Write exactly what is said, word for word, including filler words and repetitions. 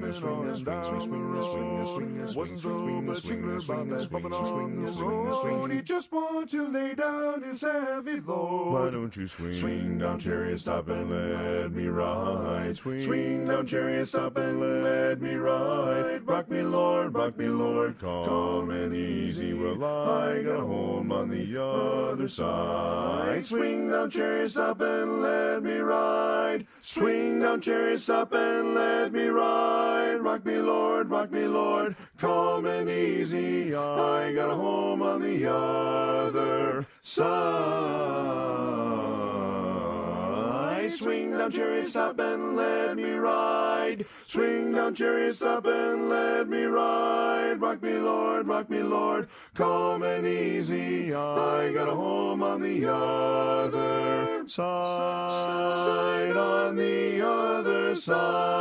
bumping on and down the road. Wasn't so particular about that bumping on the road. He just wanted to lay down his heavy load. Why don't you swing, swing down, chariot, stop and let me ride. Swing, swing down, chariot, stop and let me ride. Rock me, Lord, rock me, Lord, calm and easy. Well, I got a home on the other side. Swing down, chariot, stop and let me ride. Swing down, chariot, stop and let me ride. Rock me, Lord, rock me, Lord, calm and easy. I got a home on the other side. Swing down, chariot, stop and let me ride. Swing down, chariot, stop and let me ride. Rock me, Lord, rock me, Lord, calm and easy. I got a home on the other side, on the other side.